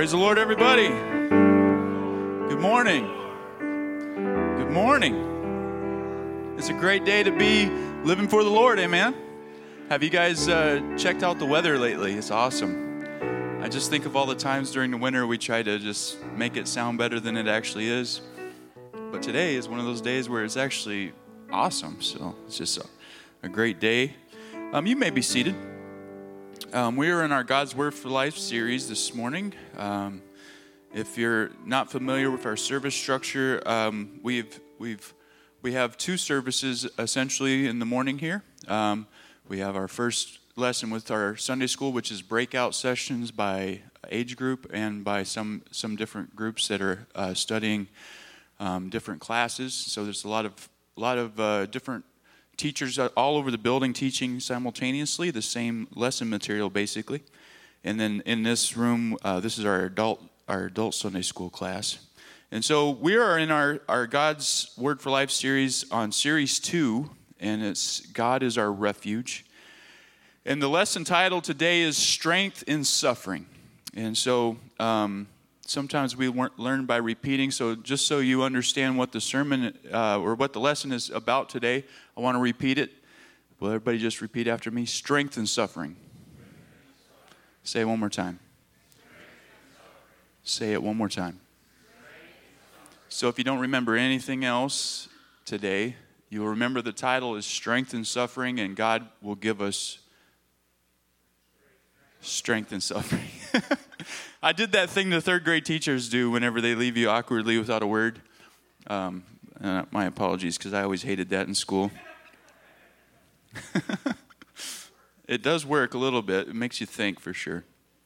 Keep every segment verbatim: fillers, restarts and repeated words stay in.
Praise the Lord, everybody. Good morning. Good morning. It's a great day to be living for the Lord, amen? Have you guys uh, checked out the weather lately? It's awesome. I just think of all the times during the winter we try to just make it sound better than it actually is. But today is one of those days where it's actually awesome. So it's just a, a great day. Um, you may be seated. Um, we are in our God's Word for Life series this morning. Um, if you're not familiar with our service structure, um, we've we've we have two services essentially in the morning here. Um, we have our first lesson with our Sunday school, which is breakout sessions by age group and by some some different groups that are uh, studying um, different classes. So there's a lot of a lot of uh, different teachers all over the building teaching simultaneously the same lesson material, basically. And then in this room, uh, this is our adult our adult Sunday school class. And so we are in our, our God's Word for Life series on series two, and it's God is our refuge. And the lesson title today is Strength in Suffering. And so um, sometimes we learn by repeating. So just so you understand what the sermon uh, or what the lesson is about today, I want to repeat it. Will everybody just repeat after me? Strength in suffering. Say it one more time. Say it one more time. So if you don't remember anything else today, you'll remember the title is Strength in Suffering, and God will give us strength in suffering. I did that thing the third grade teachers do whenever they leave you awkwardly without a word. Um, uh, my apologies, because I always hated that in school. It does work a little bit. It makes you think for sure.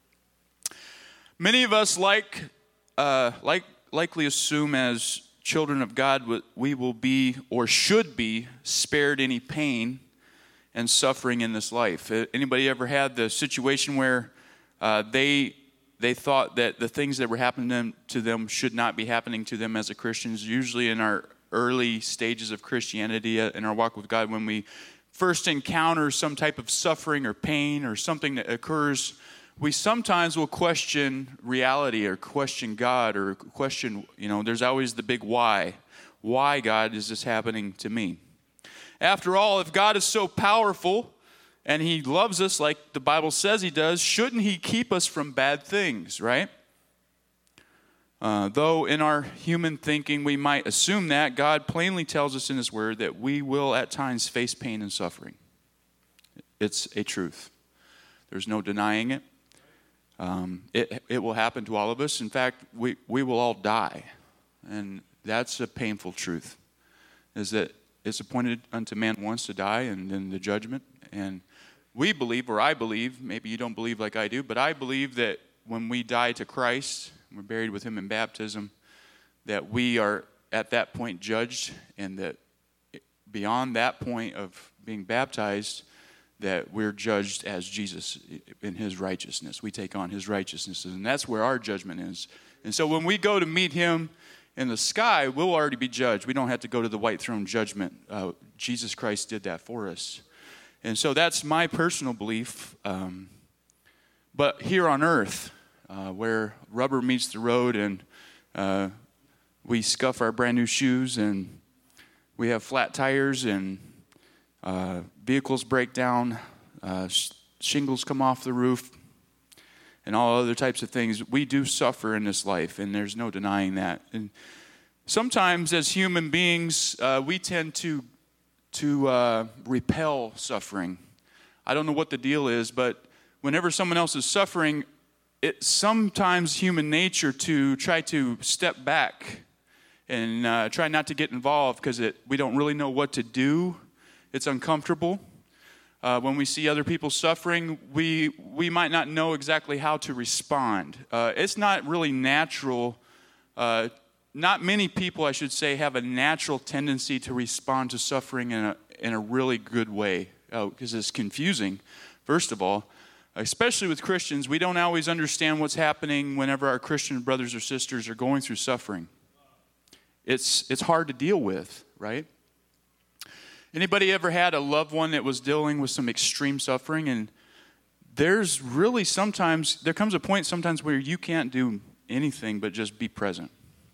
Many of us like, uh, like, likely assume as children of God we will be or should be spared any pain and suffering in this life. Anybody ever had the situation where uh, they they thought that the things that were happening to them, to them should not be happening to them as a Christians? Usually in our early stages of Christianity, uh, in our walk with God, when we first encounter some type of suffering or pain or something that occurs, we sometimes will question reality or question God or question, you know, there's always the big why. Why, God, is this happening to me? After all, if God is so powerful and he loves us like the Bible says he does, shouldn't he keep us from bad things, right? Uh, though in our human thinking we might assume that, God plainly tells us in his word that we will at times face pain and suffering. It's a truth. There's no denying it. Um, it, it will happen to all of us. In fact, we, we will all die. And that's a painful truth, is that it's appointed unto man once to die and then the judgment. And we believe, or I believe, maybe you don't believe like I do, but I believe that when we die to Christ, we're buried with him in baptism, that we are at that point judged, and that beyond that point of being baptized, that we're judged as Jesus in his righteousness. We take on his righteousness, and that's where our judgment is. And so when we go to meet him in the sky, we'll already be judged. We don't have to go to the white throne judgment. Uh, Jesus Christ did that for us. And so that's my personal belief. Um, but here on earth, uh, where rubber meets the road and uh, we scuff our brand new shoes and we have flat tires and uh, vehicles break down, uh, sh- shingles come off the roof, and all other types of things, we do suffer in this life, and there's no denying that. And sometimes as human beings, uh, we tend to to uh, repel suffering. I don't know what the deal is, but whenever someone else is suffering, it's sometimes human nature to try to step back and uh, try not to get involved because we don't really know what to do. It's uncomfortable. Uh, when we see other people suffering, we we might not know exactly how to respond. Uh, it's not really natural. Uh, not many people, I should say, have a natural tendency to respond to suffering in a in a really good way, because uh, it's confusing. First of all, especially with Christians, we don't always understand what's happening whenever our Christian brothers or sisters are going through suffering. It's it's hard to deal with, right? Anybody ever had a loved one that was dealing with some extreme suffering, and there's really sometimes, there comes a point sometimes where you can't do anything but just be present.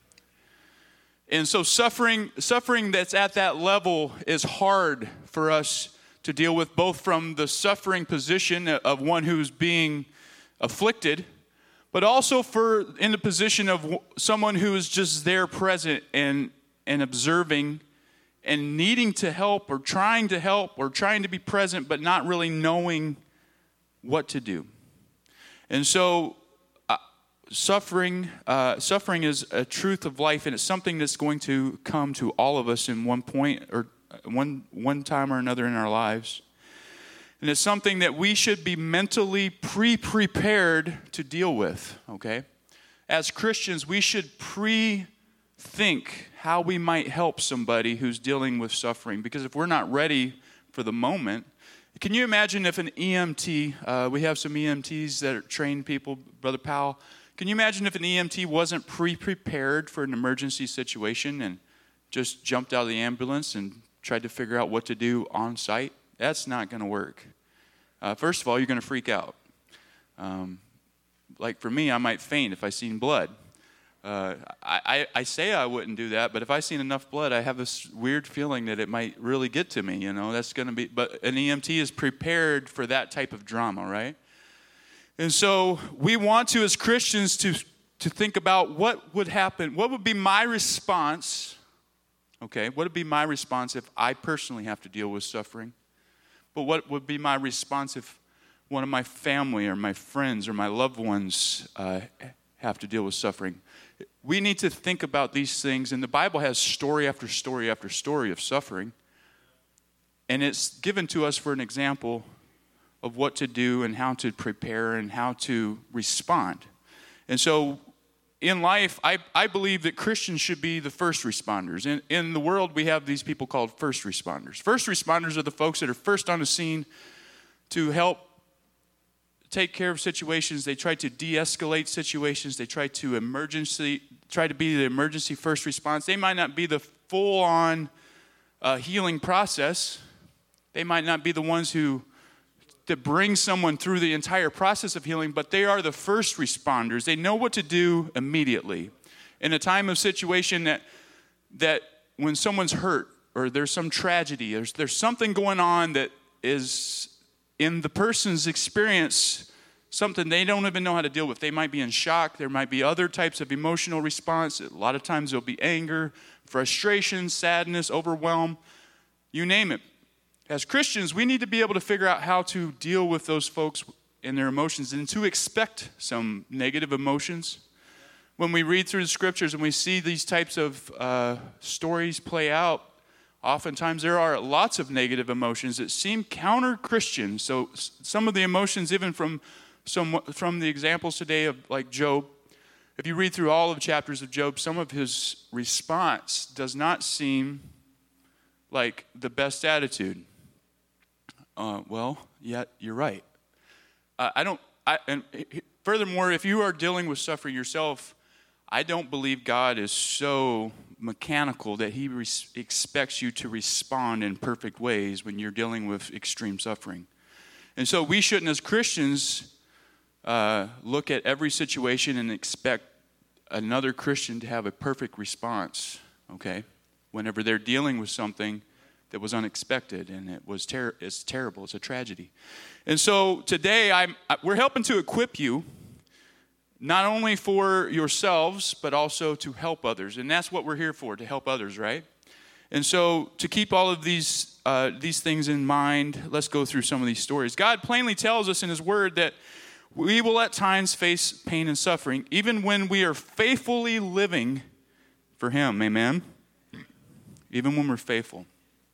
And so suffering, suffering that's at that level is hard for us to deal with, both from the suffering position of one who's being afflicted, but also for in the position of someone who is just there present and, and observing and needing to help or trying to help or trying to be present, but not really knowing what to do. And so uh, suffering uh, suffering is a truth of life, and it's something that's going to come to all of us in one point or one one time or another in our lives. And it's something that we should be mentally pre-prepared to deal with, okay? As Christians, we should pre-think how we might help somebody who's dealing with suffering, because if we're not ready for the moment. Can you imagine if an E M T, uh, we have some E M Ts that are trained people, Brother Powell. Can you imagine if an E M T wasn't pre-prepared for an emergency situation and just jumped out of the ambulance and tried to figure out what to do on site? That's not going to work. Uh, first of all, you're going to freak out. Um, like for me, I might faint if I seen blood. Uh, I, I, I say I wouldn't do that, but if I seen enough blood, I have this weird feeling that it might really get to me, you know, that's going to be, but an E M T is prepared for that type of drama, right? And so we want to, as Christians, to, to think about what would happen, what would be my response, okay, what would be my response if I personally have to deal with suffering? But what would be my response if one of my family or my friends or my loved ones uh, have to deal with suffering? We need to think about these things, and the Bible has story after story after story of suffering, and it's given to us for an example of what to do and how to prepare and how to respond. And so in life, I, I believe that Christians should be the first responders. In, in the world, we have these people called first responders. First responders are the folks that are first on the scene to help take care of situations. They try to de-escalate situations. They try to emergency, try to be the emergency first response. They might not be the full-on uh, healing process. They might not be the ones who that bring someone through the entire process of healing, but they are the first responders. They know what to do immediately. In a time of situation that that when someone's hurt or there's some tragedy, there's, there's something going on that is in the person's experience, something they don't even know how to deal with. They might be in shock. There might be other types of emotional response. A lot of times there'll be anger, frustration, sadness, overwhelm, you name it. As Christians, we need to be able to figure out how to deal with those folks and their emotions and to expect some negative emotions. When we read through the scriptures and we see these types of uh, stories play out, oftentimes there are lots of negative emotions that seem counter-Christian. So some of the emotions, even from some from the examples today of like Job, if you read through all of the chapters of Job, some of his response does not seem like the best attitude. Uh, well, yeah, you're right. Uh, I don't. I, and furthermore, if you are dealing with suffering yourself, I don't believe God is so mechanical that He res- expects you to respond in perfect ways when you're dealing with extreme suffering. And so we shouldn't, as Christians, uh, look at every situation and expect another Christian to have a perfect response. Okay, whenever they're dealing with something that was unexpected, and it was ter- it's terrible. It's a tragedy. And so today, I'm, we're helping to equip you, not only for yourselves, but also to help others. And that's what we're here for, to help others, right? And so to keep all of these, uh, these things in mind, let's go through some of these stories. God plainly tells us in His Word that we will at times face pain and suffering, even when we are faithfully living for Him, amen? Even when we're faithful.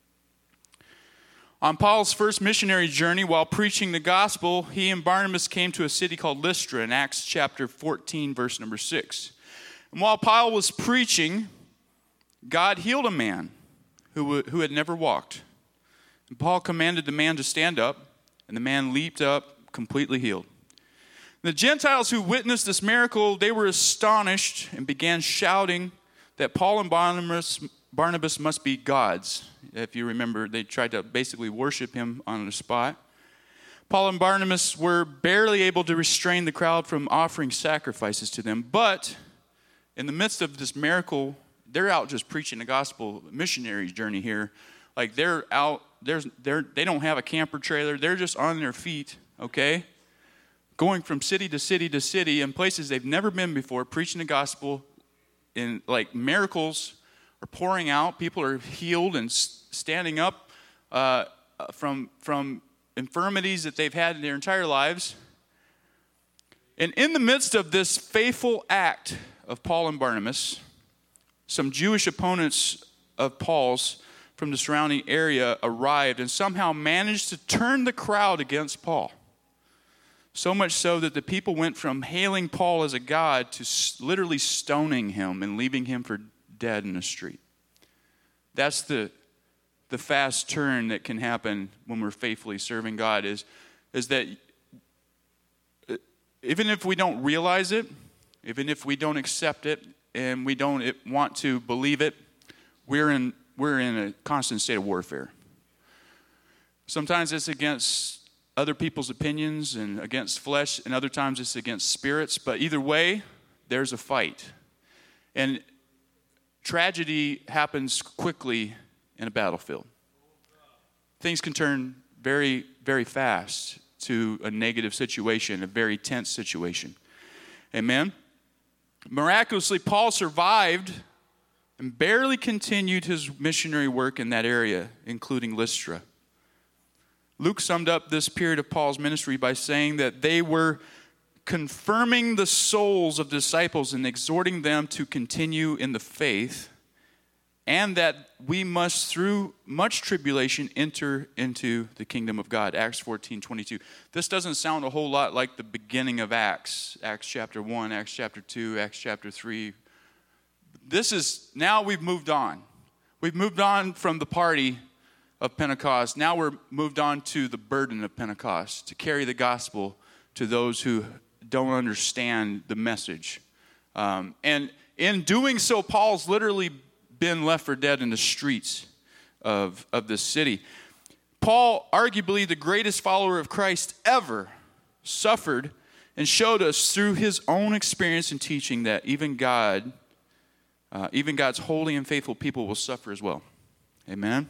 On Paul's first missionary journey, while preaching the gospel, he and Barnabas came to a city called Lystra in Acts chapter fourteen, verse number six. And while Paul was preaching, God healed a man who, who had never walked. And Paul commanded the man to stand up, and the man leaped up, completely healed. The Gentiles who witnessed this miracle, they were astonished and began shouting that Paul and Barnabas, Barnabas must be gods. If you remember, they tried to basically worship him on the spot. Paul and Barnabas were barely able to restrain the crowd from offering sacrifices to them. But in the midst of this miracle, they're out just preaching the gospel, missionary journey here. Like they're out, there's, they're, they don't have a camper trailer. They're just on their feet, okay? Going from city to city to city in places they've never been before, preaching the gospel. In like miracles are pouring out. People are healed and standing up uh, from, from infirmities that they've had in their entire lives. And in the midst of this faithful act of Paul and Barnabas, some Jewish opponents of Paul's from the surrounding area arrived and somehow managed to turn the crowd against Paul. So much so that the people went from hailing Paul as a god to literally stoning him and leaving him for dead in the street. That's the, the fast turn that can happen when we're faithfully serving God, is, is that even if we don't realize it, even if we don't accept it, and we don't want to believe it, we're in, we're in a constant state of warfare. Sometimes it's against other people's opinions and against flesh, and other times it's against spirits. But either way, there's a fight. And tragedy happens quickly in a battlefield. Things can turn very, very fast to a negative situation, a very tense situation. Amen? Miraculously, Paul survived and barely continued his missionary work in that area, including Lystra. Luke summed up this period of Paul's ministry by saying that they were confirming the souls of disciples and exhorting them to continue in the faith, and that we must, through much tribulation, enter into the kingdom of God. Acts fourteen twenty-two. This doesn't sound a whole lot like the beginning of Acts. Acts chapter one, Acts chapter two, Acts chapter three. This is, now we've moved on. We've moved on from the party of Pentecost. Now we're moved on to the burden of Pentecost, to carry the gospel to those who don't understand the message. Um, and in doing so, Paul's literally been left for dead in the streets of, of this city. Paul, arguably the greatest follower of Christ ever, suffered and showed us through his own experience and teaching that even God, uh, even God's holy and faithful people will suffer as well. Amen?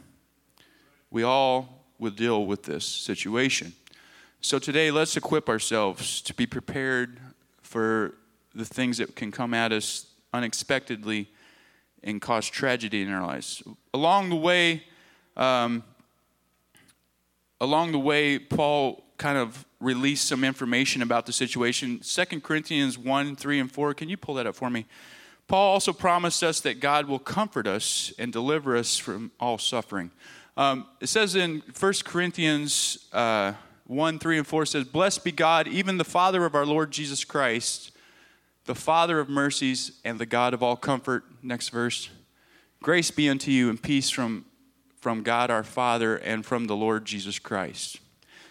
We all will deal with this situation. So today, let's equip ourselves to be prepared for the things that can come at us unexpectedly and cause tragedy in our lives. Along the way, um, along the way, Paul kind of released some information about the situation. Second Corinthians one, three, and four. Can you pull that up for me? Paul also promised us that God will comfort us and deliver us from all suffering. Um, it says in First Corinthians uh, one, three, and four, it says, "Blessed be God, even the Father of our Lord Jesus Christ, the Father of mercies and the God of all comfort." Next verse. "Grace be unto you and peace from, from God our Father and from the Lord Jesus Christ."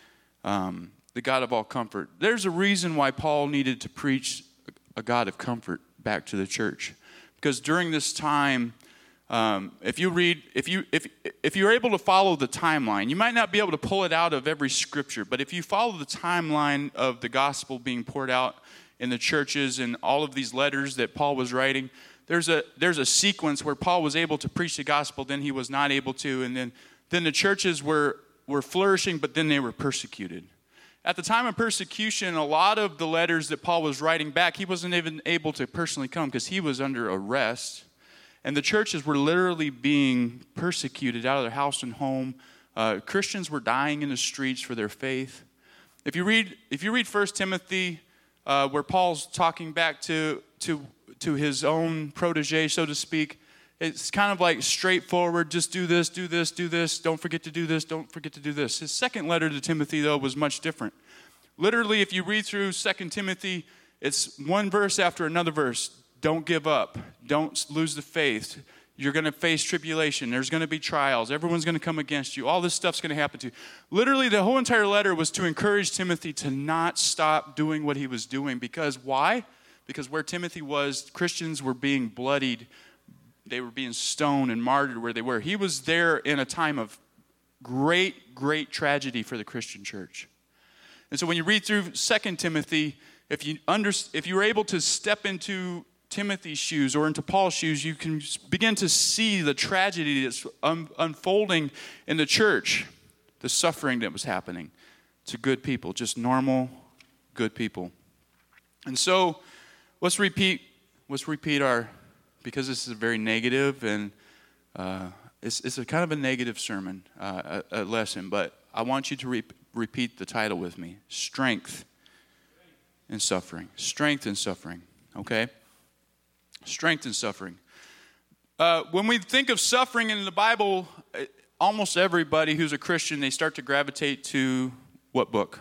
Um, the God of all comfort. There's a reason why Paul needed to preach a God of comfort back to the church. Because during this time, Um, if you read, if you if if you're able to follow the timeline, you might not be able to pull it out of every scripture, but if you follow the timeline of the gospel being poured out in the churches and all of these letters that Paul was writing, there's a there's a sequence where Paul was able to preach the gospel, then he was not able to, and then then the churches were were flourishing, but then they were persecuted. At the time of persecution, a lot of the letters that Paul was writing back, he wasn't even able to personally come because he was under arrest. And the churches were literally being persecuted out of their house and home. Uh, Christians were dying in the streets for their faith. If you read, if you read First Timothy, uh, where Paul's talking back to to to his own protege, so to speak, it's kind of like straightforward. Just do this, do this, do this. Don't forget to do this. Don't forget to do this. His second letter to Timothy, though, was much different. Literally, if you read through Second Timothy, it's one verse after another verse. Don't give up. Don't lose the faith. You're going to face tribulation. There's going to be trials. Everyone's going to come against you. All this stuff's going to happen to you. Literally, the whole entire letter was to encourage Timothy to not stop doing what he was doing. Because why? Because where Timothy was, Christians were being bloodied. They were being stoned and martyred where they were. He was there in a time of great, great tragedy for the Christian church. And so when you read through Second Timothy, if you under, if you're able to step into Timothy's shoes or into Paul's shoes, you can begin to see the tragedy that's un- unfolding in the church, the suffering that was happening to good people, just normal, good people. And so let's repeat, let's repeat our, because this is very negative and uh, it's, it's a kind of a negative sermon, uh, a, a lesson, but I want you to re- repeat the title with me. Strength in suffering. Strength in suffering, okay? Strength in suffering. Uh, when we think of suffering in the Bible, almost everybody who's a Christian, they start to gravitate to what book?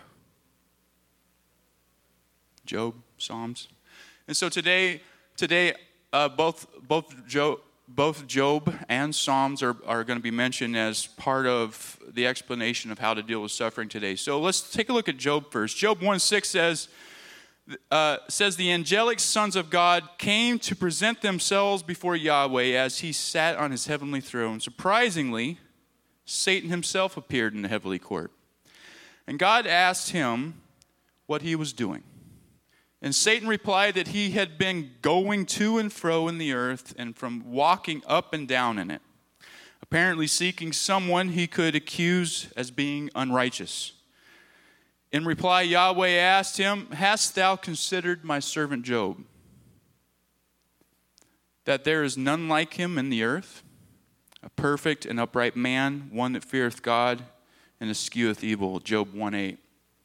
Job, Psalms. And so today, today, uh, both both Job, both Job and Psalms are, are going to be mentioned as part of the explanation of how to deal with suffering today. So let's take a look at Job first. Job one six says, uh, says the angelic sons of God came to present themselves before Yahweh as he sat on his heavenly throne. Surprisingly, Satan himself appeared in the heavenly court. And God asked him what he was doing. And Satan replied that he had been going to and fro in the earth and from walking up and down in it, apparently seeking someone he could accuse as being unrighteous. In reply, Yahweh asked him, "Hast thou considered my servant Job, that there is none like him in the earth, a perfect and upright man, one that feareth God and escheweth evil?" Job one eight.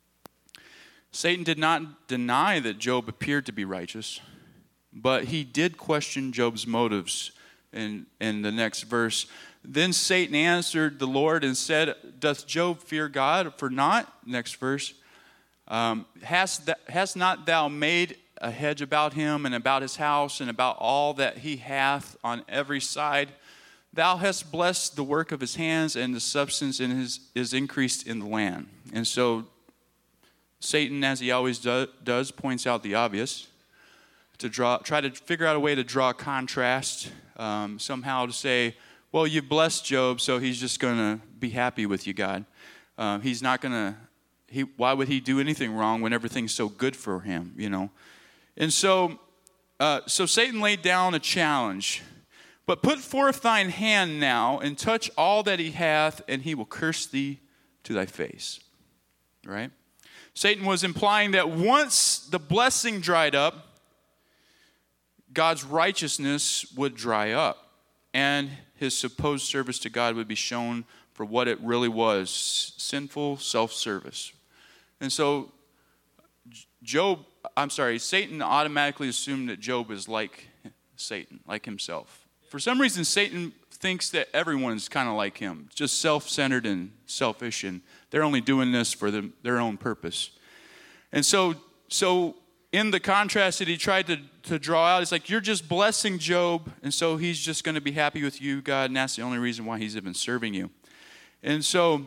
Satan did not deny that Job appeared to be righteous, but he did question Job's motives in, in the next verse. Then Satan answered the Lord and said, "Doth Job fear God? For not," next verse, um, hast, th- hast not thou made a hedge about him and about his house and about all that he hath on every side? Thou hast blessed the work of his hands, and the substance in his is increased in the land. And so Satan, as he always do, does, points out the obvious, to draw, try to figure out a way to draw a contrast, um, somehow to say, well, you blessed Job, so he's just going to be happy with you, God. Uh, he's not going to, he, why would he do anything wrong when everything's so good for him, you know? And so, uh, so Satan laid down a challenge. "But put forth thine hand now, and touch all that he hath, and he will curse thee to thy face." Right? Satan was implying that once the blessing dried up, God's righteousness would dry up, and his supposed service to God would be shown for what it really was, sinful self-service. And so Job, I'm sorry, Satan automatically assumed that Job is like Satan, like himself. For some reason, Satan thinks that everyone's kind of like him, just self-centered and selfish, and they're only doing this for them, their own purpose. And so, so in the contrast that he tried to, to draw out, it's like, you're just blessing Job, and so he's just going to be happy with you, God, and that's the only reason why he's even serving you. And so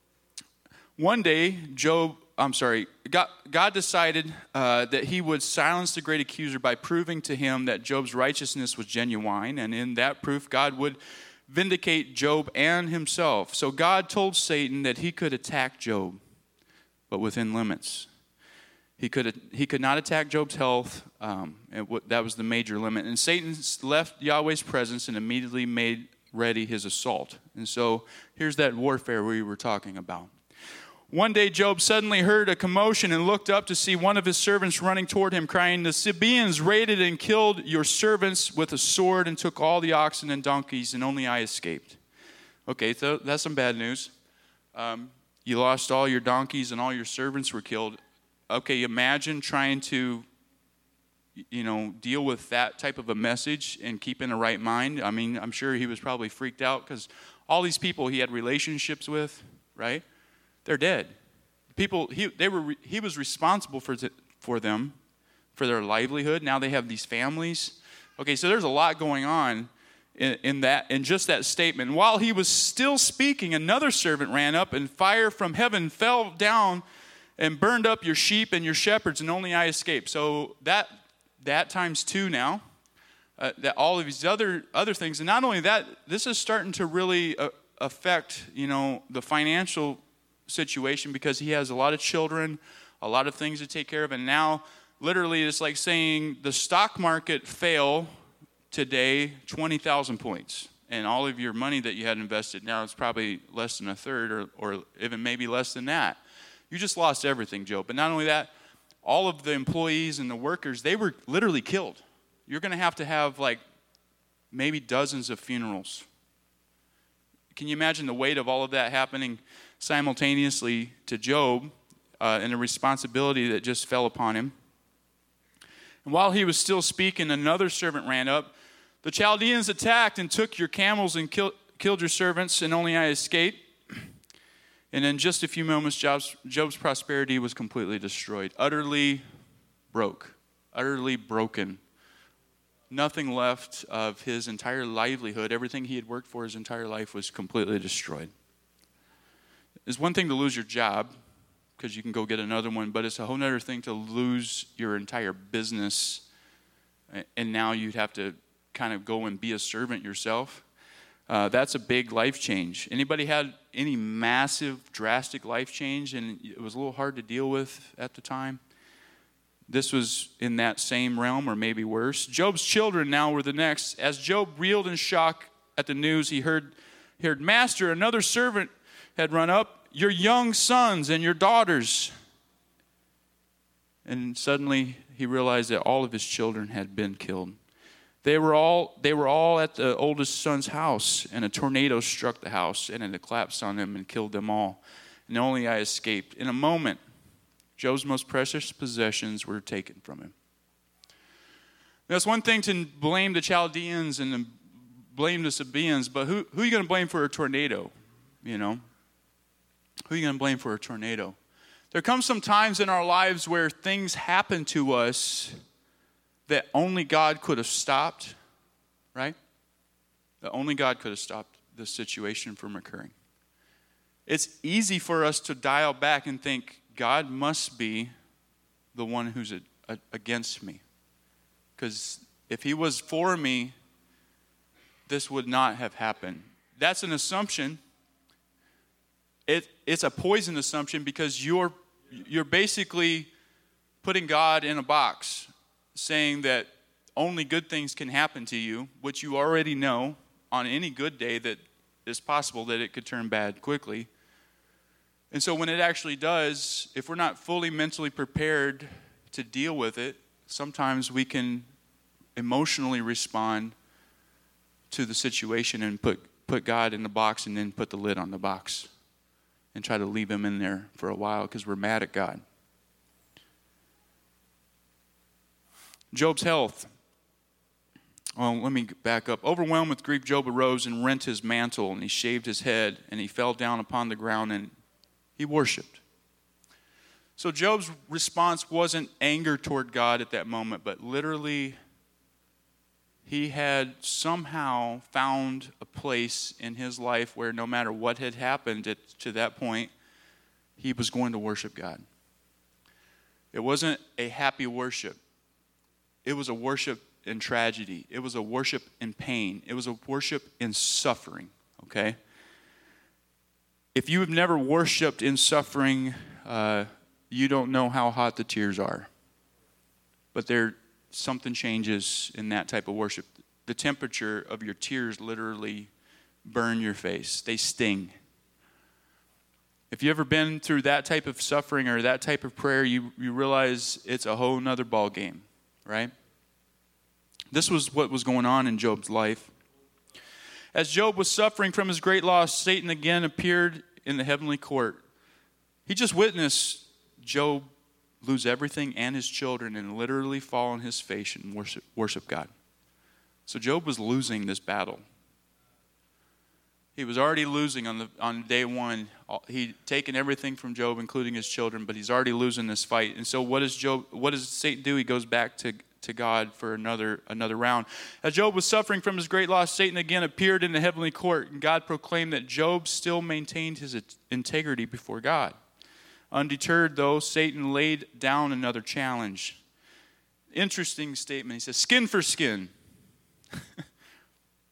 one day, Job, I'm sorry, God, God decided uh, that he would silence the great accuser by proving to him that Job's righteousness was genuine, and in that proof, God would vindicate Job and himself. So God told Satan that he could attack Job, but within limits. He could he could not attack Job's health. Um, and w- that was the major limit. And Satan left Yahweh's presence and immediately made ready his assault. And so here's that warfare we were talking about. One day Job suddenly heard a commotion and looked up to see one of his servants running toward him, crying, "The Sabaeans raided and killed your servants with a sword and took all the oxen and donkeys, and only I escaped." Okay, so that's some bad news. Um, you lost all your donkeys and all your servants were killed. Okay, imagine trying to, you know, deal with that type of a message and keep in the right mind. I mean, I'm sure he was probably freaked out because all these people he had relationships with, right? They're dead. People, he, they were, he was responsible for, for them, for their livelihood. Now they have these families. Okay, so there's a lot going on in, in that, in just that statement. And while he was still speaking, another servant ran up, and fire from heaven fell down and burned up your sheep and your shepherds, and only I escaped. So that that times two now. Uh, that all of these other other things, and not only that, this is starting to really uh, affect, you know, the financial situation because he has a lot of children, a lot of things to take care of, and now literally it's like saying the stock market fell today twenty thousand points, and all of your money that you had invested now it's probably less than a third or, or even maybe less than that. You just lost everything, Job. But not only that, all of the employees and the workers, they were literally killed. You're going to have to have like maybe dozens of funerals. Can you imagine the weight of all of that happening simultaneously to Job uh, and the responsibility that just fell upon him? And while he was still speaking, another servant ran up. The Chaldeans attacked and took your camels and kill, killed your servants, and only I escaped. And in just a few moments, Job's, Job's prosperity was completely destroyed, utterly broke, utterly broken. Nothing left of his entire livelihood. Everything he had worked for his entire life was completely destroyed. It's one thing to lose your job because you can go get another one, but it's a whole other thing to lose your entire business, and now you'd have to kind of go and be a servant yourself. Uh, that's a big life change. Anybody had any massive, drastic life change and it was a little hard to deal with at the time? This was in that same realm or maybe worse. Job's children now were the next. As Job reeled in shock at the news, he heard, he heard, Master, another servant had run up, your young sons and your daughters. And suddenly he realized that all of his children had been killed. They were all they were all at the oldest son's house, and a tornado struck the house, and it collapsed on them and killed them all. And only I escaped. In a moment, Job's most precious possessions were taken from him. Now, it's one thing to blame the Chaldeans and blame the Sabaeans, but who, who are you going to blame for a tornado? You know? Who are you going to blame for a tornado? There comes some times in our lives where things happen to us that only God could have stopped, right? That only God could have stopped this situation from occurring. It's easy for us to dial back and think, God must be the one who's a, a, against me. Because if he was for me, this would not have happened. That's an assumption. It, it's a poison assumption because you're, you're basically putting God in a box, saying that only good things can happen to you, which you already know on any good day that it's possible that it could turn bad quickly. And so when it actually does, if we're not fully mentally prepared to deal with it, sometimes we can emotionally respond to the situation and put, put God in the box and then put the lid on the box and try to leave him in there for a while because we're mad at God. Job's health. Well, let me back up. Overwhelmed with grief, Job arose and rent his mantle, and he shaved his head, and he fell down upon the ground, and he worshiped. So Job's response wasn't anger toward God at that moment, but literally he had somehow found a place in his life where no matter what had happened at, to that point, he was going to worship God. It wasn't a happy worship. It was a worship in tragedy. It was a worship in pain. It was a worship in suffering, okay? If you have never worshiped in suffering, uh, you don't know how hot the tears are. But there, something changes in that type of worship. The temperature of your tears literally burn your face. They sting. If you've ever been through that type of suffering or that type of prayer, you, you realize it's a whole nother ball game, right? This was what was going on in Job's life. As Job was suffering from his great loss, Satan again appeared in the heavenly court. He just witnessed Job lose everything and his children and literally fall on his face and worship, worship God. So Job was losing this battle. He was already losing on the on day one. He'd taken everything from Job, including his children, but he's already losing this fight. And so what does Job? What does Satan do? He goes back to, to God for another another round. As Job was suffering from his great loss, Satan again appeared in the heavenly court, and God proclaimed that Job still maintained his integrity before God. Undeterred, though, Satan laid down another challenge. Interesting statement. He says, "Skin for skin."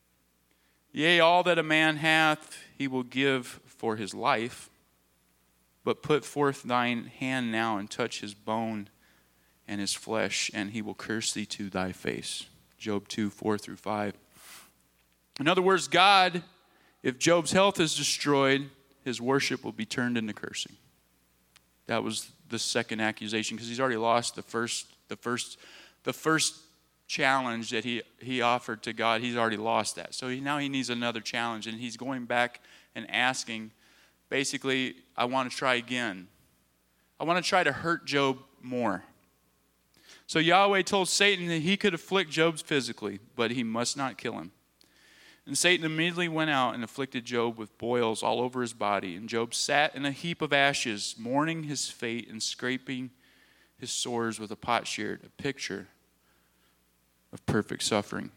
Yea, all that a man hath, he will give for his life. but put forth thine hand now and touch his bone and his flesh, and he will curse thee to thy face. Job two, four through five. In other words, God, if Job's health is destroyed, his worship will be turned into cursing. That was the second accusation, because he's already lost the first, the first, the first challenge that he, he offered to God. He's already lost that. So he, now he needs another challenge, and he's going back and asking, basically, I want to try again. I want to try to hurt Job more. So Yahweh told Satan that he could afflict Job physically, but he must not kill him. And Satan immediately went out and afflicted Job with boils all over his body. And Job sat in a heap of ashes, mourning his fate and scraping his sores with a potsherd, a picture of perfect suffering.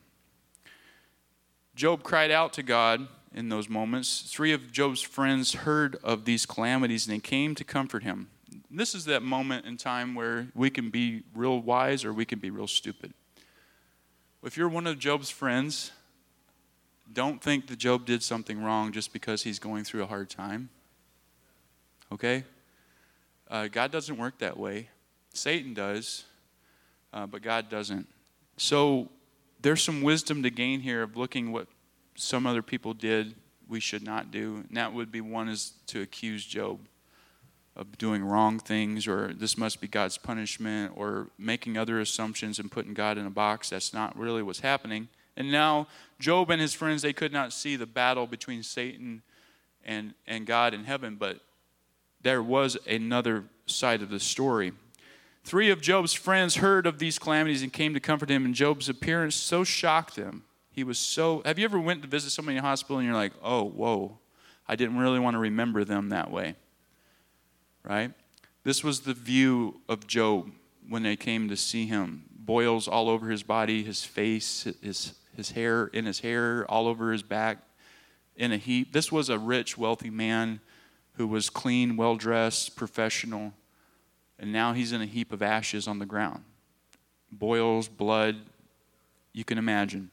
Job cried out to God in those moments. Three of Job's friends heard of these calamities, and they came to comfort him. This is that moment in time where we can be real wise or we can be real stupid. If you're one of Job's friends, don't think that Job did something wrong just because he's going through a hard time. Okay? Uh, God doesn't work that way. Satan does, uh, but God doesn't. So there's some wisdom to gain here of looking what some other people did we should not do. And that would be one is to accuse Job of doing wrong things, or this must be God's punishment, or making other assumptions and putting God in a box. That's not really what's happening. And now Job and his friends, they could not see the battle between Satan and, and God in heaven, but there was another side of the story. Three of Job's friends heard of these calamities and came to comfort him, and Job's appearance so shocked them. He was so... Have you ever went to visit somebody in a hospital and you're like, oh, whoa, I didn't really want to remember them that way, right? This was the view of Job when they came to see him. Boils all over his body, his face, his his hair, in his hair, all over his back, in a heap. This was a rich, wealthy man who was clean, well-dressed, professional, and now he's in a heap of ashes on the ground. Boils, blood, you can imagine.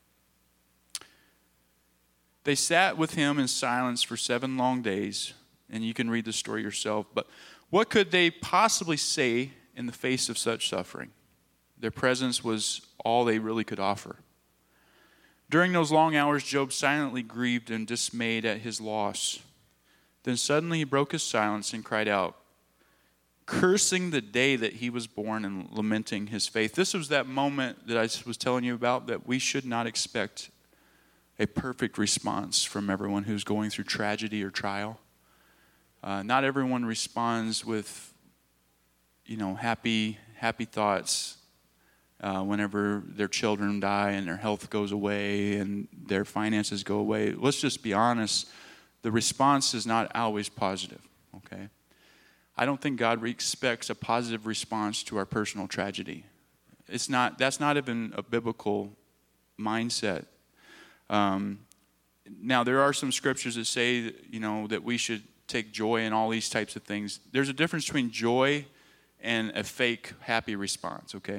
They sat with him in silence for seven long days, and you can read the story yourself, but what could they possibly say in the face of such suffering? Their presence was all they really could offer. During those long hours, Job silently grieved and dismayed at his loss. Then suddenly he broke his silence and cried out, cursing the day that he was born and lamenting his faith. This was that moment that I was telling you about, that we should not expect a perfect response from everyone who's going through tragedy or trial. Uh, not everyone responds with, you know, happy, happy thoughts. Uh, whenever their children die and their health goes away and their finances go away. Let's just be honest. The response is not always positive, okay? I don't think God expects a positive response to our personal tragedy. It's not. That's not even a biblical mindset. Um, now, there are some scriptures that say, that, you know, that we should take joy in all these types of things. There's a difference between joy and a fake happy response, okay?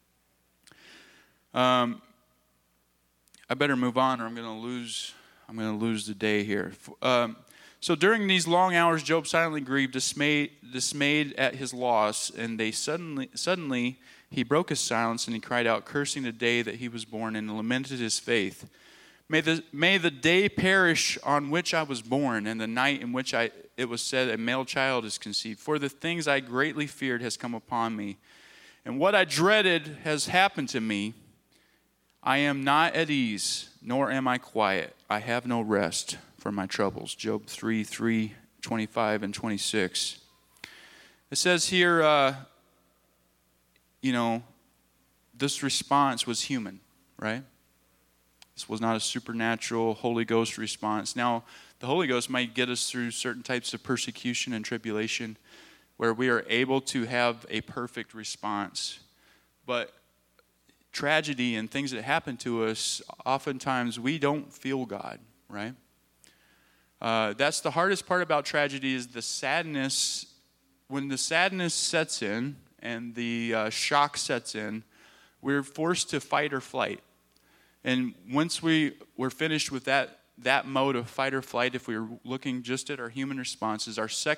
Um, I better move on, or I'm going to lose. I'm going to lose the day here. Um, so during these long hours, Job silently grieved, dismayed, dismayed at his loss, and they suddenly, suddenly he broke his silence and he cried out, cursing the day that he was born, and lamented his faith. May the may the day perish on which I was born, and the night in which I it was said a male child is conceived. For the things I greatly feared has come upon me, and what I dreaded has happened to me. I am not at ease, nor am I quiet. I have no rest for my troubles. Job three, three, twenty-five, and twenty-six. It says here, uh, you know, this response was human, right? This was not a supernatural Holy Ghost response. Now, the Holy Ghost might get us through certain types of persecution and tribulation where we are able to have a perfect response. But tragedy and things that happen to us, oftentimes we don't feel God, right? Uh, that's the hardest part about tragedy, is the sadness. When the sadness sets in and the uh, shock sets in, we're forced to fight or flight. And once we, we're finished with that, that mode of fight or flight, if we're looking just at our human responses, our second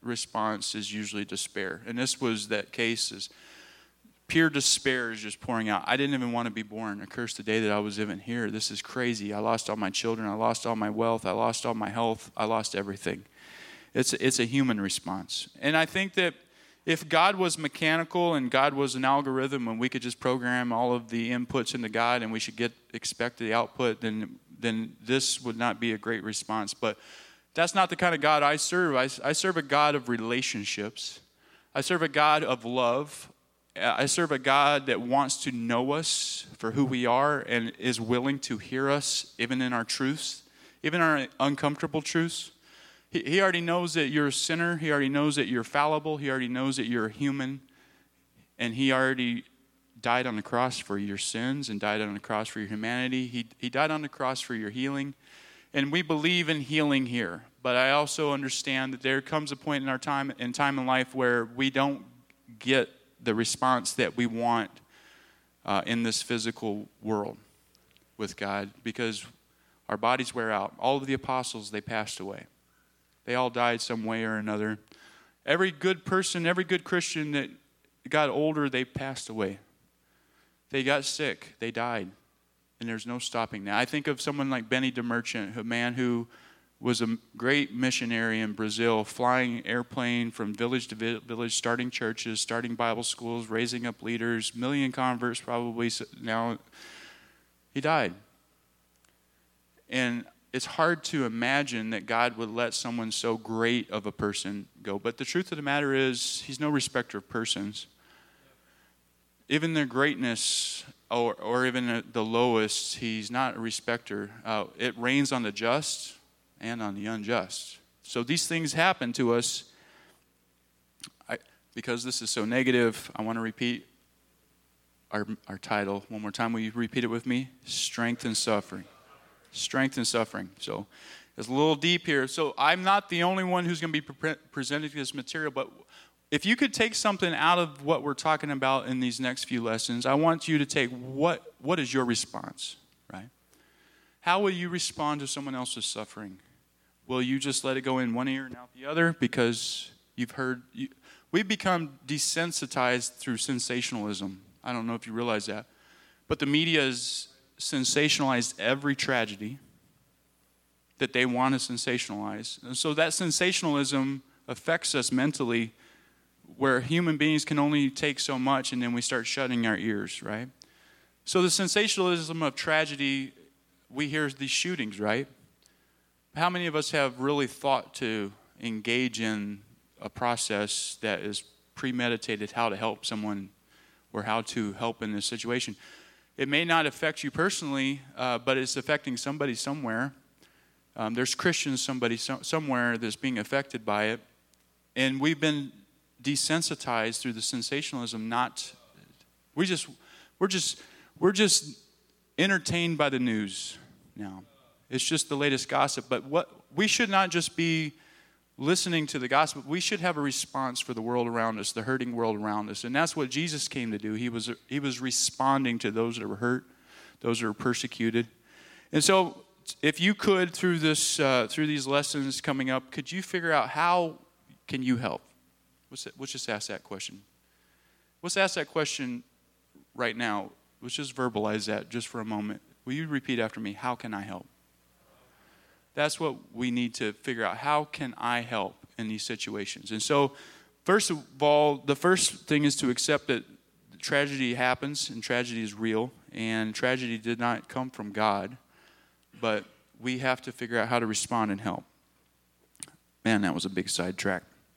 response is usually despair. And this was that case, is pure despair is just pouring out. I didn't even want to be born. I cursed the day that I was even here. This is crazy. I lost all my children. I lost all my wealth. I lost all my health. I lost everything. It's, it's a human response. And I think that if God was mechanical and God was an algorithm and we could just program all of the inputs into God and we should get expect the output, then, then this would not be a great response. But that's not the kind of God I serve. I, I serve a God of relationships. I serve a God of love. I serve a God that wants to know us for who we are and is willing to hear us even in our truths, even our uncomfortable truths. He, he already knows that you're a sinner. He already knows that you're fallible. He already knows that you're a human. And he already died on the cross for your sins and died on the cross for your humanity. He, he died on the cross for your healing. And we believe in healing here. But I also understand that there comes a point in our time in time in life where we don't get the response that we want uh, in this physical world with God, because our bodies wear out. All of the apostles, they passed away. They all died some way or another. Every good person, every good Christian that got older, they passed away. They got sick. They died. And there's no stopping that. I think of someone like Benny DeMerchant, a man who was a great missionary in Brazil, flying airplane from village to village, starting churches, starting Bible schools, raising up leaders, million converts probably now. He died. And it's hard to imagine that God would let someone so great of a person go. But the truth of the matter is, he's no respecter of persons. Even their greatness, or, or even the lowest, he's not a respecter. Uh, it rains on the just and on the unjust. So these things happen to us. I, because this is so negative, I want to repeat our, our title one more time. Will you repeat it with me? Strength and suffering. Strength and suffering. So it's a little deep here. So I'm not the only one who's going to be pre- presenting this material, but if you could take something out of what we're talking about in these next few lessons, I want you to take what what is your response, right? How will you respond to someone else's suffering? Will you just let it go in one ear and out the other because you've heard? You, we've become desensitized through sensationalism. I don't know if you realize that. But the media has sensationalized every tragedy that they want to sensationalize. And so that sensationalism affects us mentally, where human beings can only take so much and then we start shutting our ears, right? So the sensationalism of tragedy, we hear these shootings, right? How many of us have really thought to engage in a process that is premeditated, how to help someone or how to help in this situation? It may not affect you personally, uh, but it's affecting somebody somewhere. Um, there's Christians somebody so, somewhere that's being affected by it. And we've been desensitized through the sensationalism. Not, we just, we're just, we're just entertained by the news now. It's just the latest gossip. But what we should not just be listening to the gospel. We should have a response for the world around us, the hurting world around us, and that's what Jesus came to do. He was he was responding to those that were hurt, those that were persecuted. And so, if you could, through this uh, through these lessons coming up, could you figure out how can you help? Let's, let's just ask that question. Let's ask that question right now. Let's just verbalize that just for a moment. Will you repeat after me? How can I help? That's what we need to figure out. How can I help in these situations? And so, first of all, the first thing is to accept that tragedy happens and tragedy is real, and tragedy did not come from God, but we have to figure out how to respond and help. Man, that was a big sidetrack.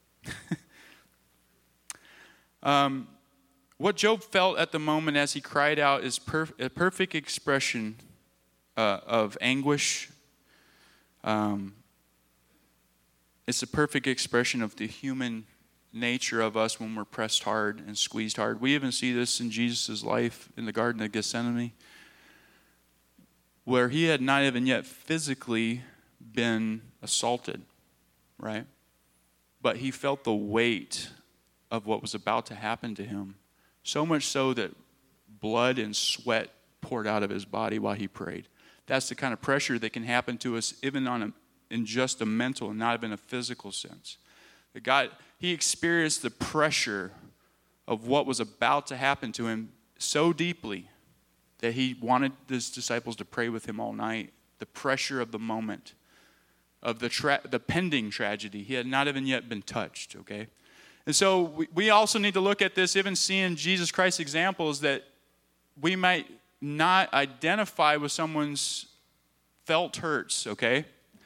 um, what Job felt at the moment as he cried out is perf- a perfect expression uh, of anguish. Um, it's a perfect expression of the human nature of us when we're pressed hard and squeezed hard. We even see this in Jesus' life in the Garden of Gethsemane, where he had not even yet physically been assaulted, right? But he felt the weight of what was about to happen to him, so much so that blood and sweat poured out of his body while he prayed. That's the kind of pressure that can happen to us even on a, in just a mental and not even a physical sense. God, he experienced the pressure of what was about to happen to him so deeply that he wanted his disciples to pray with him all night. The pressure of the moment, of the tra- the pending tragedy. He had not even yet been touched, okay? And so we, we also need to look at this, even seeing Jesus Christ's examples, that we might not identify with someone's felt hurts, okay?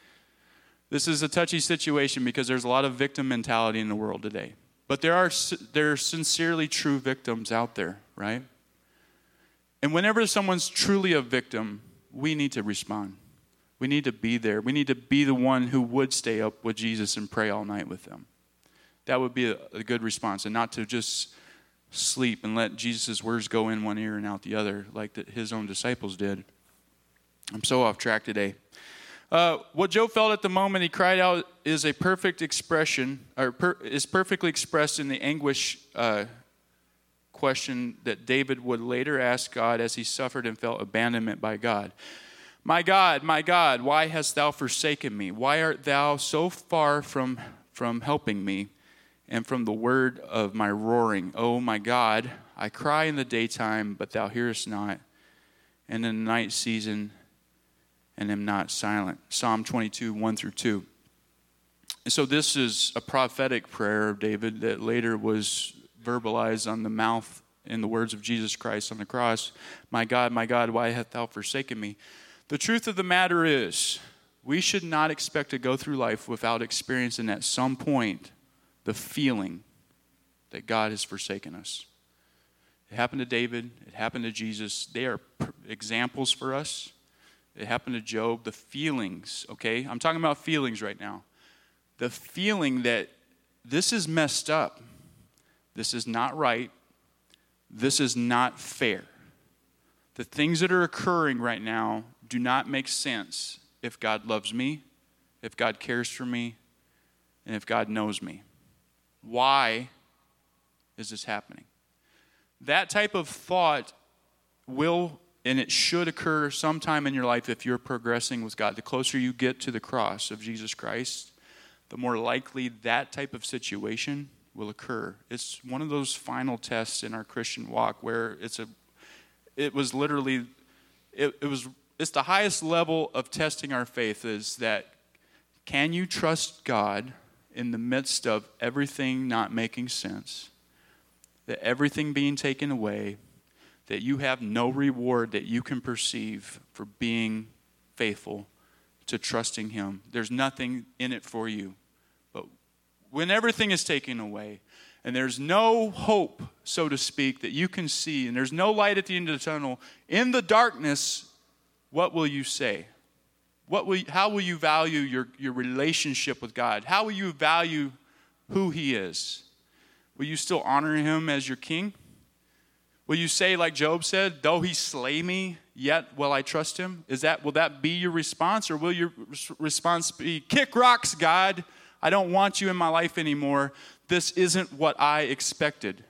This is a touchy situation because there's a lot of victim mentality in the world today. But there are there are sincerely true victims out there, right? And whenever someone's truly a victim, we need to respond. We need to be there. We need to be the one who would stay up with Jesus and pray all night with them. That would be a, a good response, and not to just sleep and let Jesus' words go in one ear and out the other like the, his own disciples did. I'm so off track today. Uh, what Job felt at the moment he cried out is a perfect expression, or per, is perfectly expressed in the anguish uh, question that David would later ask God as he suffered and felt abandonment by God. My God, my God, why hast thou forsaken me? Why art thou so far from, from helping me and from the word of my roaring? Oh, my God, I cry in the daytime, but thou hearest not, and in the night season, and am not silent. Psalm twenty-two, one through two. And so this is a prophetic prayer of David that later was verbalized on the mouth in the words of Jesus Christ on the cross. My God, my God, why hast thou forsaken me? The truth of the matter is, we should not expect to go through life without experiencing at some point the feeling that God has forsaken us. It happened to David. It happened to Jesus. They are examples for us. It happened to Job. The feelings, okay? I'm talking about feelings right now. The feeling that this is messed up. This is not right. This is not fair. The things that are occurring right now do not make sense if God loves me, if God cares for me, and if God knows me. Why is this happening? That type of thought will, and it should occur sometime in your life if you're progressing with God. The closer you get to the cross of Jesus Christ, the more likely that type of situation will occur. It's one of those final tests in our Christian walk where it's a, it was literally, it, it was, it's the highest level of testing our faith is that can you trust God in the midst of everything not making sense, that everything being taken away, that you have no reward that you can perceive for being faithful to trusting Him. There's nothing in it for you. But when everything is taken away and there's no hope, so to speak, that you can see, and there's no light at the end of the tunnel, in the darkness, what will you say? What will you, how will you value your, your relationship with God? How will you value who He is? Will you still honor Him as your King? Will you say, like Job said, though He slay me, yet will I trust Him? Is that, will that be your response? Or will your response be, kick rocks, God. I don't want you in my life anymore. This isn't what I expected.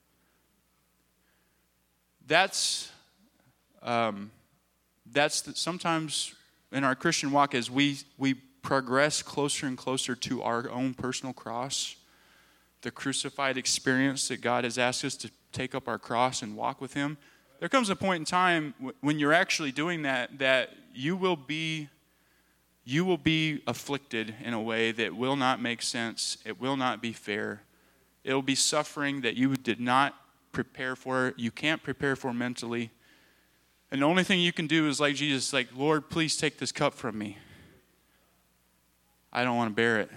That's, um, that's the, sometimes in our Christian walk as we, we progress closer and closer to our own personal cross, the crucified experience that God has asked us to take up our cross and walk with Him, there comes a point in time when you're actually doing that, that you will be, you will be afflicted in a way that will not make sense. It will not be fair. It will be suffering that you did not prepare for. You can't prepare for mentally. And the only thing you can do is like Jesus, like, Lord, please take this cup from me. I don't want to bear it.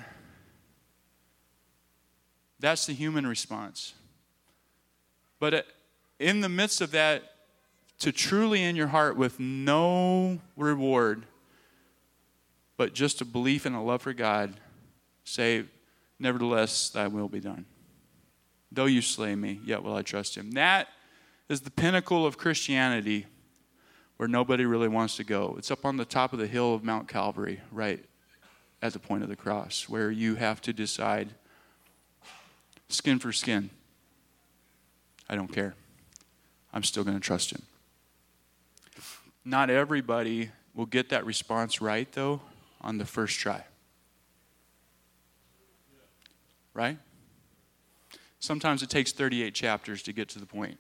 That's the human response. But in the midst of that, to truly in your heart with no reward, but just a belief and a love for God, say, nevertheless, thy will be done. Though you slay me, yet will I trust Him. That is the pinnacle of Christianity where nobody really wants to go. It's up on the top of the hill of Mount Calvary, right at the point of the cross, where you have to decide skin for skin. I don't care. I'm still going to trust Him. Not everybody will get that response right, though, on the first try. right? Sometimes it takes thirty-eight chapters to get to the point.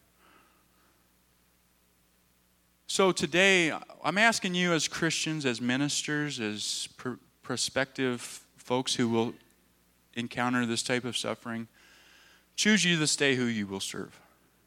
So today, I'm asking you as Christians, as ministers, as pr- prospective folks who will encounter this type of suffering, choose you this day who you will serve.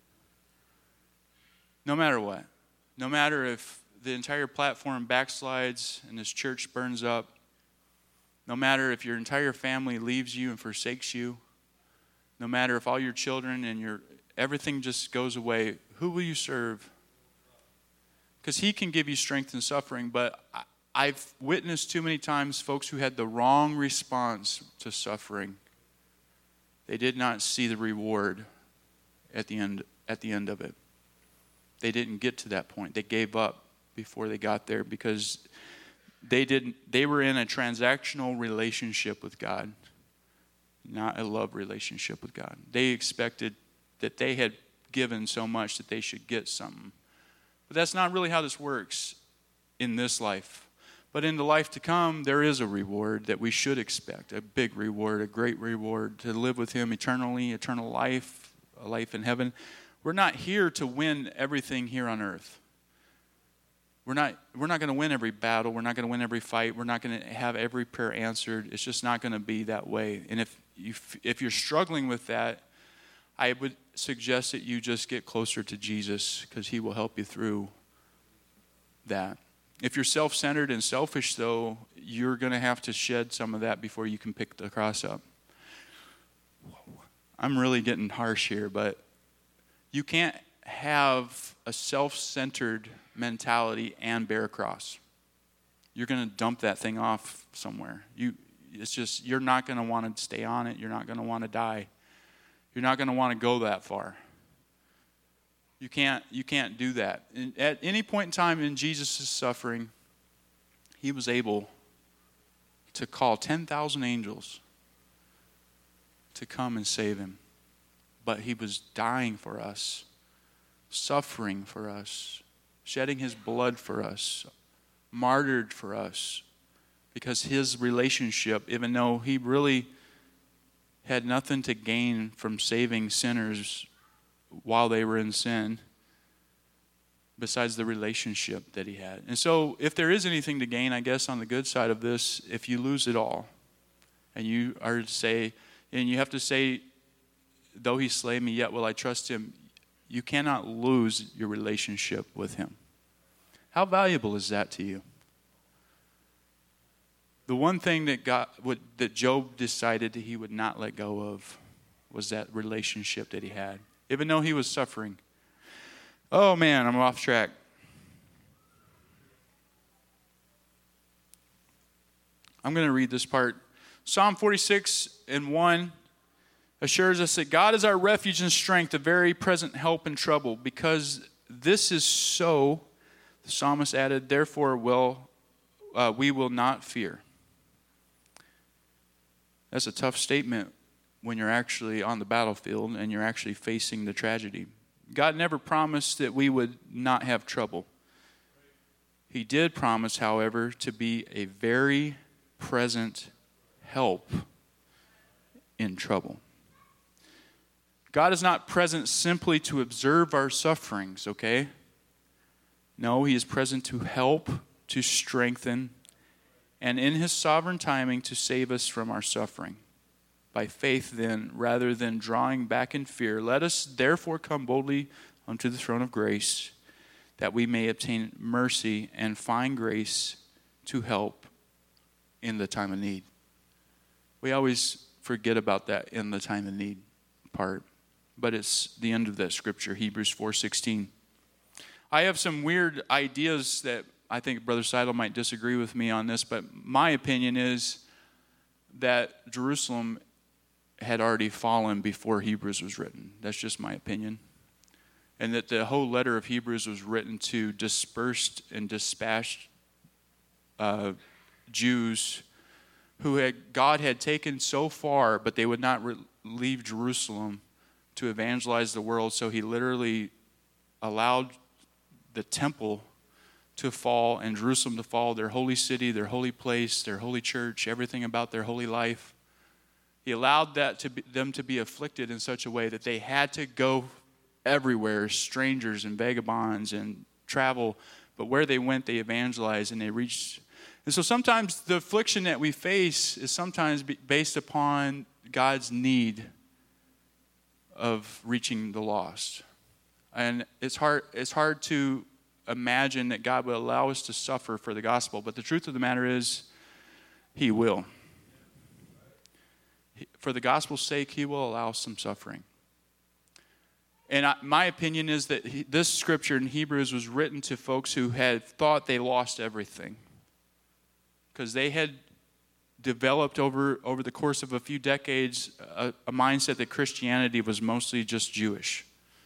No matter what. No matter if the entire platform backslides and this church burns up. No matter if your entire family leaves you and forsakes you. No matter if all your children and your everything just goes away. Who will you serve? Because he can give you strength in suffering, but I've witnessed too many times folks who had the wrong response to suffering. They did not see the reward at the end at the end of it. They didn't get to that point. They gave up before they got there because they didn't they were in a transactional relationship with God, not a love relationship with God. They expected that they had given so much that they should get something. But that's not really how this works in this life. But in the life to come, there is a reward that we should expect, a big reward, a great reward, to live with him eternally, eternal life, a life in heaven. We're not here to win everything here on earth. We're not, we're not going to win every battle. We're not going to win every fight. We're not going to have every prayer answered. It's just not going to be that way. And if, you, if you're struggling with that, I would suggest that you just get closer to Jesus because he will help you through that. If you're self-centered and selfish, though, you're going to have to shed some of that before you can pick the cross up. I'm really getting harsh here, but you can't have a self-centered mentality and bear a cross. You're going to dump that thing off somewhere. You, it's just, you're not going to want to stay on it. You're not going to want to die. You're not going to want to go that far. You can't, you can't do that. And at any point in time in Jesus' suffering, he was able to call ten thousand angels to come and save him. But he was dying for us, suffering for us, shedding his blood for us, martyred for us, because his relationship, even though he really had nothing to gain from saving sinners while they were in sin, besides the relationship that he had. And so if there is anything to gain, I guess, on the good side of this, if you lose it all, and you are to say, and you have to say, though he slay me, yet will I trust him, you cannot lose your relationship with him. How valuable is that to you? The one thing that God, what, that Job decided that he would not let go of was that relationship that he had, even though he was suffering. Oh man, I'm off track. I'm going to read this part. Psalm forty-six and one assures us that God is our refuge and strength, a very present help in trouble. Because this is so, the psalmist added, therefore will uh, we will not fear. That's a tough statement when you're actually on the battlefield and you're actually facing the tragedy. God never promised that we would not have trouble. He did promise, however, to be a very present help in trouble. God is not present simply to observe our sufferings, okay? No, he is present to help, to strengthen, and in his sovereign timing to save us from our suffering. By faith, then, rather than drawing back in fear, let us therefore come boldly unto the throne of grace, that we may obtain mercy and find grace to help in the time of need. We always forget about that in the time of need part, but it's the end of that scripture, Hebrews four sixteen. I have some weird ideas that I think Brother Seidel might disagree with me on this, but my opinion is that Jerusalem had already fallen before Hebrews was written. That's just my opinion. And that the whole letter of Hebrews was written to dispersed and dispatched uh, Jews who had God had taken so far, but they would not re- leave Jerusalem to evangelize the world. So he literally allowed the temple to fall and Jerusalem to fall, their holy city, their holy place, their holy church, everything about their holy life. He allowed that to be, them to be afflicted in such a way that they had to go everywhere, strangers and vagabonds, and travel. But where they went, they evangelized and they reached. And so sometimes the affliction that we face is sometimes based upon God's need of reaching the lost. And it's hard, it's hard to imagine that God would allow us to suffer for the gospel. But the truth of the matter is, He will. For the gospel's sake, He will allow some suffering. And I, my opinion is that he, this scripture in Hebrews was written to folks who had thought they lost everything. Because they had developed over, over the course of a few decades a, a mindset that Christianity was mostly just Jewish.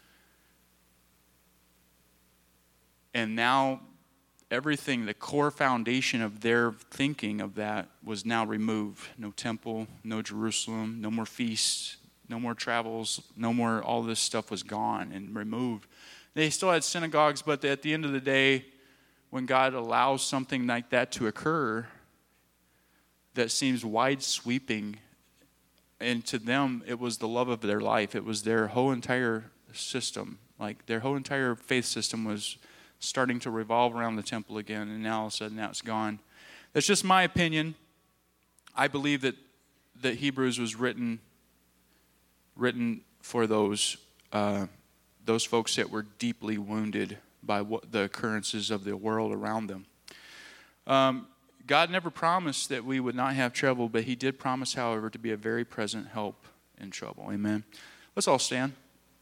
And now everything, the core foundation of their thinking of that was now removed. No temple, no Jerusalem, no more feasts, no more travels, no more, all this stuff was gone and removed. They still had synagogues, but at the end of the day, when God allows something like that to occur, that seems wide sweeping, and to them, it was the love of their life. It was their whole entire system. Like their whole entire faith system was starting to revolve around the temple again, and now all of a sudden that's gone. That's just my opinion. I believe that that Hebrews was written written for those uh, those folks that were deeply wounded by what the occurrences of the world around them. Um, God never promised that we would not have trouble, but He did promise, however, to be a very present help in trouble. Amen. Let's all stand.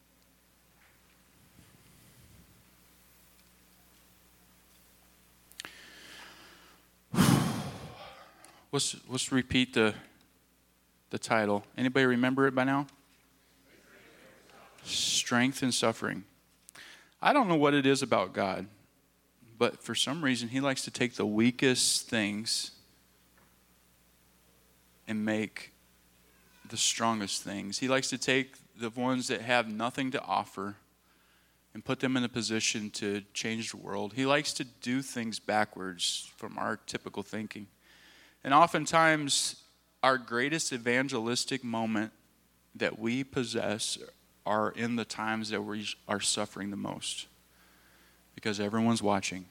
Let's let's repeat the the title. Anybody remember it by now? Strength in suffering. I don't know what it is about God, but for some reason He likes to take the weakest things and make the strongest things. He likes to take the ones that have nothing to offer and put them in a position to change the world. He likes to do things backwards from our typical thinking. And oftentimes, our greatest evangelistic moment that we possess are in the times that we are suffering the most. Because everyone's watching.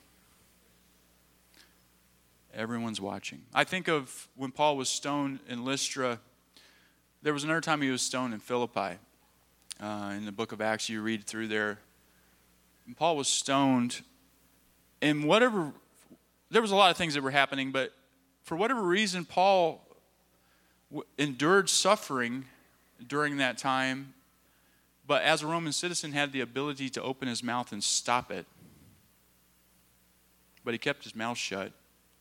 Everyone's watching. I think of when Paul was stoned in Lystra. There was another time he was stoned in Philippi. Uh, in the book of Acts, you read through there. And Paul was stoned. And whatever, there was a lot of things that were happening, but for whatever reason, Paul w- endured suffering during that time, but as a Roman citizen had the ability to open his mouth and stop it. But he kept his mouth shut.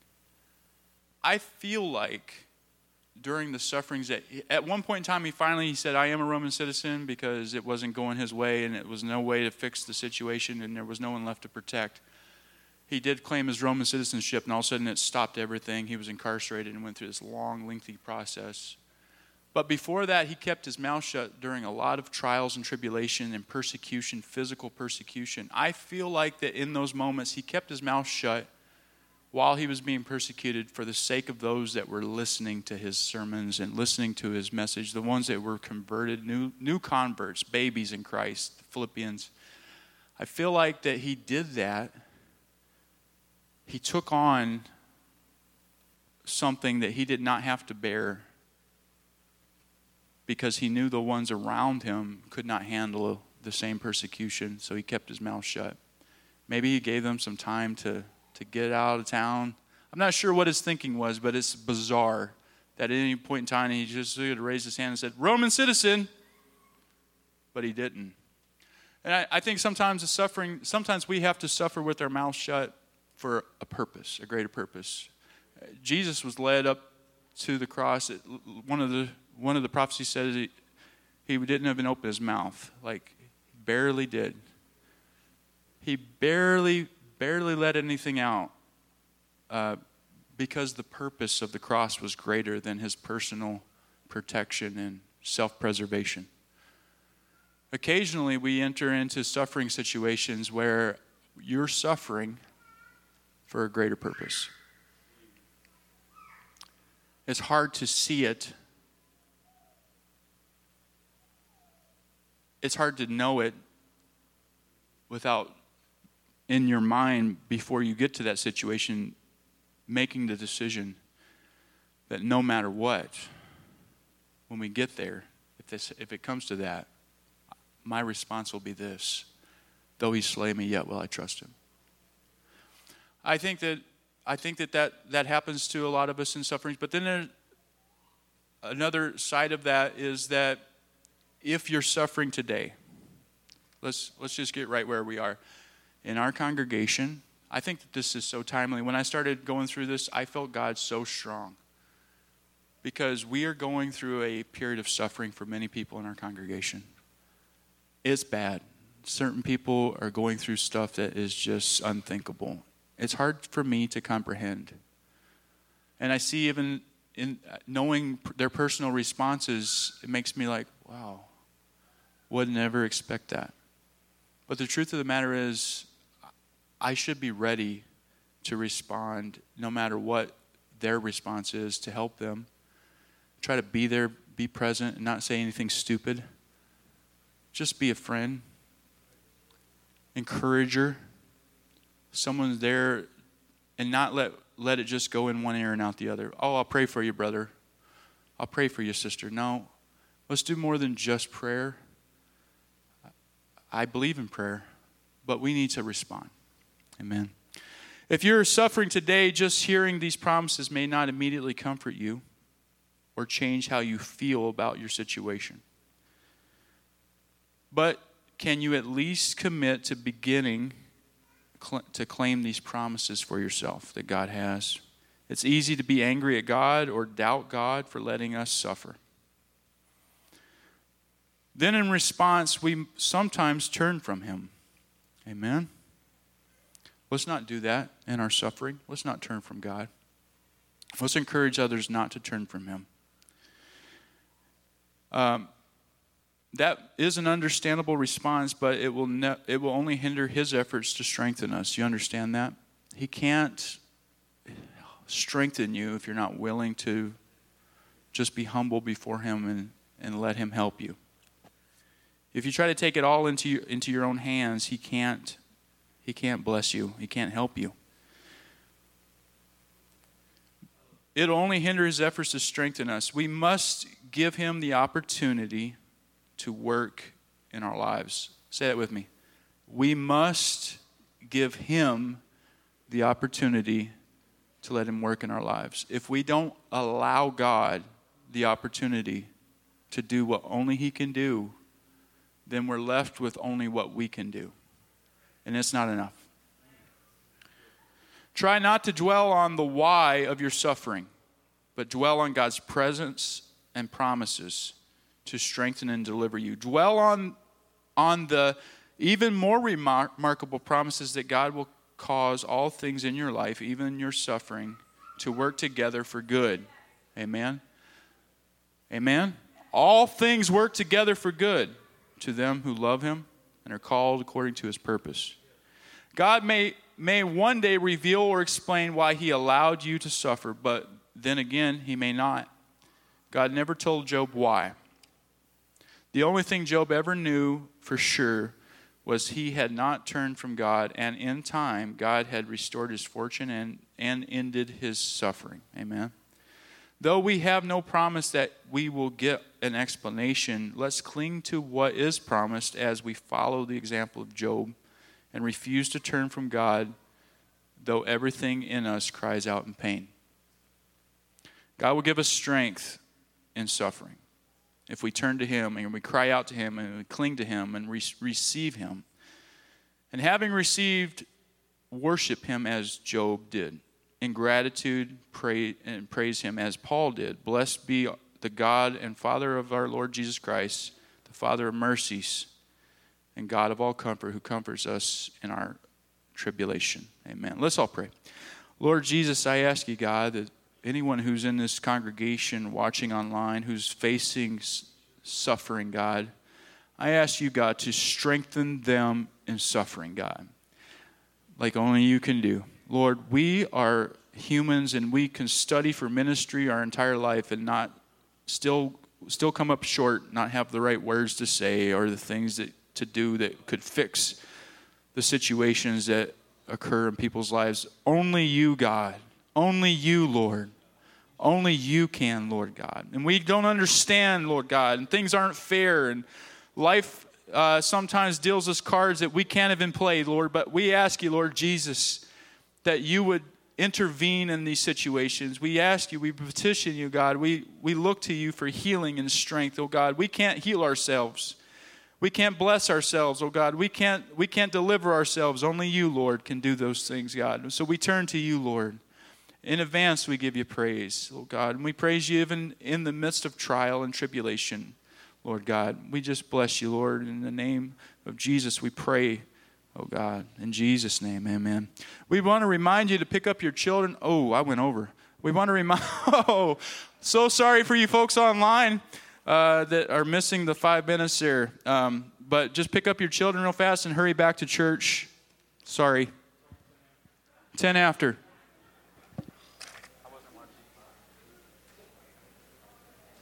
I feel like during the sufferings that at one point in time he finally he said, I am a Roman citizen, because it wasn't going his way and it was no way to fix the situation and there was no one left to protect. He did claim his Roman citizenship, and all of a sudden it stopped everything. He was incarcerated and went through this long, lengthy process. But before that, he kept his mouth shut during a lot of trials and tribulation and persecution, physical persecution. I feel like that in those moments, he kept his mouth shut while he was being persecuted for the sake of those that were listening to his sermons and listening to his message, the ones that were converted, new, new converts, babies in Christ, Philippians. I feel like that he did that. He took on something that he did not have to bear because he knew the ones around him could not handle the same persecution, so he kept his mouth shut. Maybe he gave them some time to, to get out of town. I'm not sure what his thinking was, but it's bizarre that at any point in time he just raised his hand and said, Roman citizen, but he didn't. And I, I think sometimes the suffering, sometimes we have to suffer with our mouth shut for a purpose, a greater purpose. Jesus was led up to the cross. It, one of the one of the prophecies says he, he didn't even open his mouth, like barely did. He barely, barely let anything out uh, because the purpose of the cross was greater than his personal protection and self-preservation. Occasionally, we enter into suffering situations where you're suffering for a greater purpose. It's hard to see it it's hard to know it without, in your mind, before you get to that situation, making the decision that no matter what, when we get there, if this, if it comes to that, my response will be this: though he slay me, yet will I trust him. I think that I think that, that that happens to a lot of us in sufferings. But then there's another side of that is that if you're suffering today, let's let's just get right where we are. In our congregation, I think that this is so timely. When I started going through this, I felt God so strong. Because we are going through a period of suffering for many people in our congregation. It's bad. Certain people are going through stuff that is just unthinkable. It's hard for me to comprehend. And I see even in knowing their personal responses, it makes me like, wow, would never expect that. But the truth of the matter is, I should be ready to respond no matter what their response is, to help them. Try to be there, be present, and not say anything stupid. Just be a friend. Encourager. Someone's there, and not let, let it just go in one ear and out the other. Oh, I'll pray for you, brother. I'll pray for you, sister. No. Let's do more than just prayer. I believe in prayer, but we need to respond. Amen. If you're suffering today, just hearing these promises may not immediately comfort you or change how you feel about your situation. But can you at least commit to beginning cl- to claim these promises for yourself that God has? It's easy to be angry at God or doubt God for letting us suffer. Then in response, we sometimes turn from him. Amen? Let's not do that in our suffering. Let's not turn from God. Let's encourage others not to turn from him. Um, that is an understandable response, but it will ne- it will only hinder his efforts to strengthen us. You understand that? He can't strengthen you if you're not willing to just be humble before him and, and let him help you. If you try to take it all into your, into your own hands, he can't he can't bless you. He can't help you. It'll only hinder his efforts to strengthen us. We must give him the opportunity to work in our lives. Say that with me. We must give him the opportunity to let him work in our lives. If we don't allow God the opportunity to do what only he can do, then we're left with only what we can do. And it's not enough. Try not to dwell on the why of your suffering, but dwell on God's presence and promises to strengthen and deliver you. Dwell on, on the even more remar- remarkable promises that God will cause all things in your life, even your suffering, to work together for good. Amen? Amen? All things work together for good to them who love him and are called according to his purpose. God may, may one day reveal or explain why he allowed you to suffer, but then again, he may not. God never told Job why. The only thing Job ever knew for sure was he had not turned from God, and in time, God had restored his fortune and, and ended his suffering. Amen. Though we have no promise that we will get an explanation, let's cling to what is promised as we follow the example of Job and refuse to turn from God, though everything in us cries out in pain. God will give us strength in suffering if we turn to him and we cry out to him and we cling to him and re- receive him. And having received, worship him as Job did. In gratitude, pray and praise him as Paul did. Blessed be the God and Father of our Lord Jesus Christ, the Father of mercies and God of all comfort, who comforts us in our tribulation. Amen. Let's all pray. Lord Jesus, I ask you, God, that anyone who's in this congregation, watching online, who's facing suffering, God, I ask you, God, to strengthen them in suffering, God, like only you can do. Lord, we are humans and we can study for ministry our entire life and not still still come up short, not have the right words to say or the things that to do that could fix the situations that occur in people's lives. Only you, God. Only you, Lord. Only you can, Lord God. And we don't understand, Lord God, and things aren't fair, and life uh, sometimes deals us cards that we can't even play, Lord. But we ask you, Lord Jesus, that you would intervene in these situations. We ask you, we petition you, God. We, we look to you for healing and strength, oh God. We can't heal ourselves. We can't bless ourselves, oh God. We can't, we can't deliver ourselves. Only you, Lord, can do those things, God. So we turn to you, Lord. In advance, we give you praise, oh God. And we praise you even in the midst of trial and tribulation, Lord God. We just bless you, Lord. In the name of Jesus, we pray, oh God. In Jesus' name, amen. We want to remind you to pick up your children. Oh, I went over. We want to remind, oh, so sorry for you folks online uh, that are missing the five minutes there. Um, but just pick up your children real fast and hurry back to church. Sorry. ten after.